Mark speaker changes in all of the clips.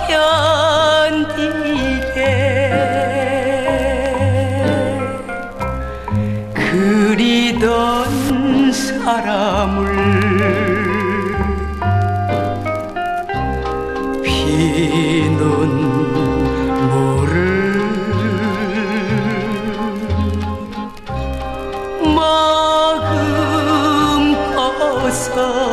Speaker 1: 견디게 그리던 사람을 피 눈물을 머금고서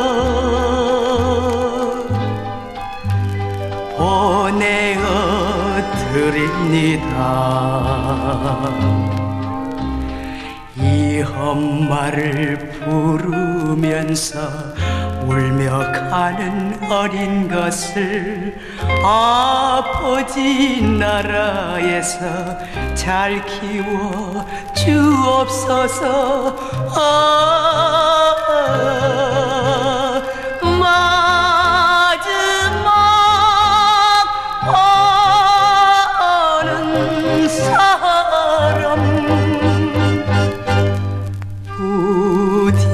Speaker 1: 보내어드립니다. 이 험마를 부르면서 울며 가는 어린 것을 아버지 나라에서 잘 키워 주옵소서. 마지막 보는 사람 부디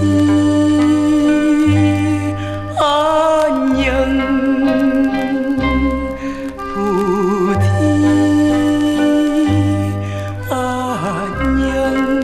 Speaker 1: 안녕 부디 안녕.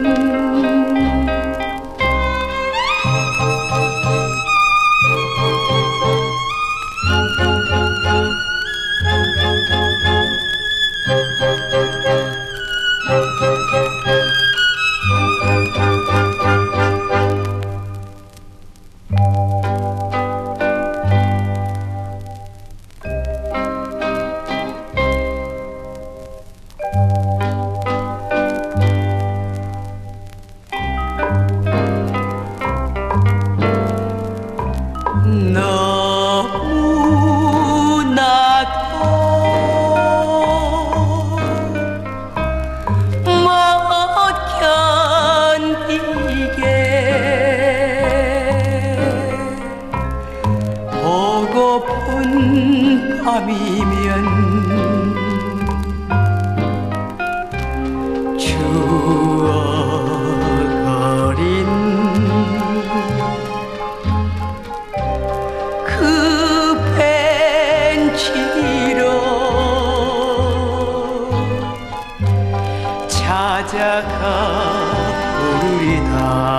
Speaker 1: 너무나도 못 견디게 보고픈 밤이면 추억어린 그 벤치로 찾아가 부르리다.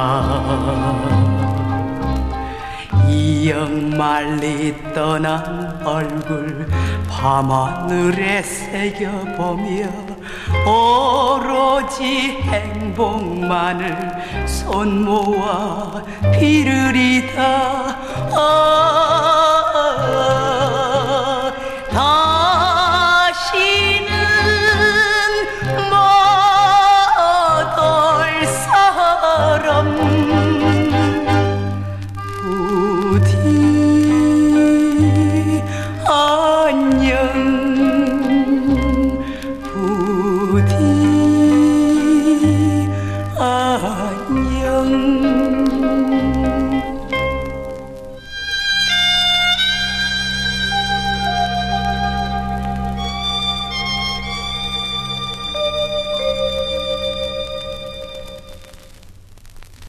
Speaker 1: 이역말리 떠난 얼굴 밤하늘에 새겨보며 오로지 행복만을 손모아 비르리다. 다시는 못 올 사람 부디 안녕.